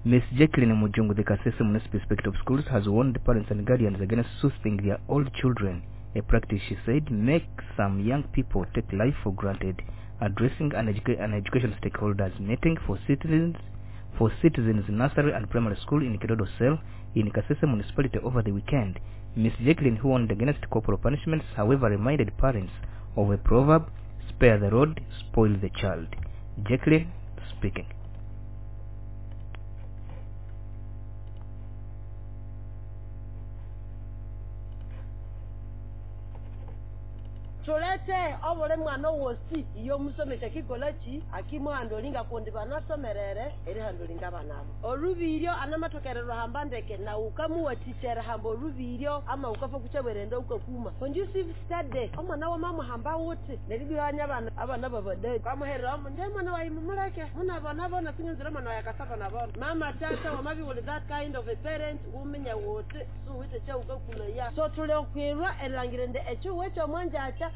Ms. Jacqueline Mujungu, the Kasese Municipal Inspector of Schools, has warned parents and guardians against soothing their old children, a practice she said makes some young people take life for granted. Addressing an education stakeholders meeting for citizens nursery and primary school in Kidodo Cell in Kasese Municipality over the weekend, Ms. Jacqueline, who warned against corporal punishments, however, reminded parents of a proverb, spare the rod, spoil the child. Jacqueline speaking. Tolete obole mwana wosi iyo musomesha kigolachi akimo andolinga kundi banasomerere eri handolinga banabo orubirio anamatokerero hambandeke na ukamu wa teacher hambo rubirio ama ukafa kucheberenda ukakuma conducive study omwana wa mama hamba wote neribiranya abana babade kamuhera nde mwana wa imumulake muna bana bona sinzira mwana ya kasaba na bona mama tata wa mabi with that kind of a parent umenya wote so wite cha ukakula ya so tule kwirwa elangirende echu wecho mwanja acha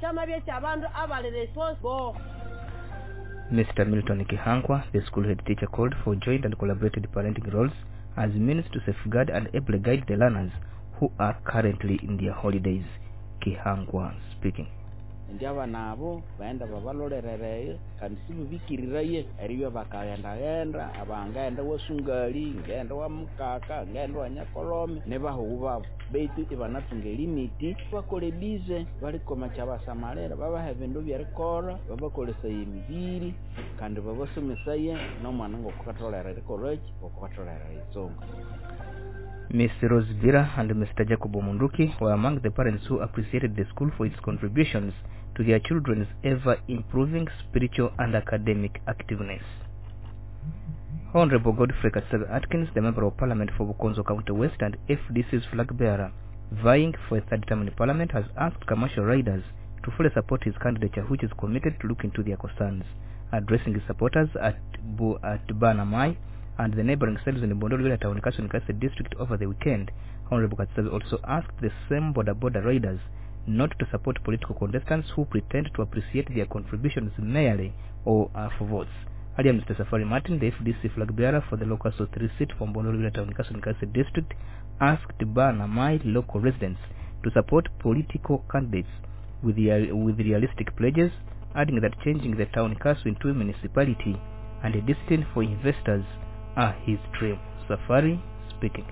Mr. Milton Kihangwa, the school head teacher, called for joint and collaborated parenting roles as means to safeguard and ably guide the learners who are currently in their holidays. Kihangwa speaking. Ndiaba nabo baenda babalorerere kandi sibikiriraye eriyo bakagenda abangenda wasungali ngenda wa mukaka ngenda wa nyakolome ne bahuba beitu ibanatunga limiti bakole bize baliko machaba samarera baba hebendo byarikora babakolesa yimibiri kandi babasomesaye no mwana ngo kukatolera college okukatolera isonga. Ms. Rose Vira and Mr. Jacob Munduki were among the parents who appreciated the school for its contributions to their children's ever-improving spiritual and academic activeness. Honorable Godfrey Katsebe Atkins, the Member of Parliament for Bukonzo County West and FDC's flag bearer, vying for a third term in Parliament, has asked commercial riders to fully support his candidature, which is committed to look into their concerns. Addressing his supporters at Banamai and the neighboring cells in the Bondolwela Town Council in Kasese district over the weekend, Honorable Katsebe also asked the same border riders not to support political contestants who pretend to appreciate their contributions merely or for votes. Earlier, Mr. Safari Martin, the FDC flag bearer for the local 3 seat from Bondolwela Town Council in Kasese district, asked Banamai local residents to support political candidates with realistic pledges, adding that changing the town council into a municipality and a destination for investors are his dream. Safari speaking.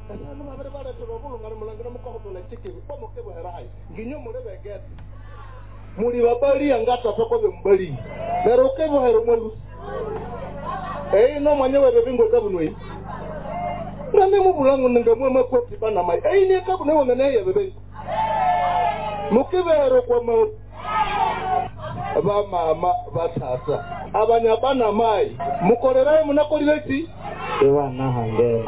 Muri babali angata soko bembali naroke bohero mwelu no manyewe bebingo kabunwe nane mu bulango ngamwe makoti bana mai ne kabune wona ya bebe mukibero kwa ba mama batasa abanya bana mai mukoreraye munakolireti ewana hange.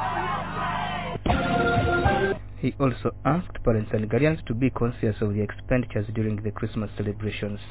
He also asked parents and guardians to be conscious of their expenditures during the Christmas celebrations.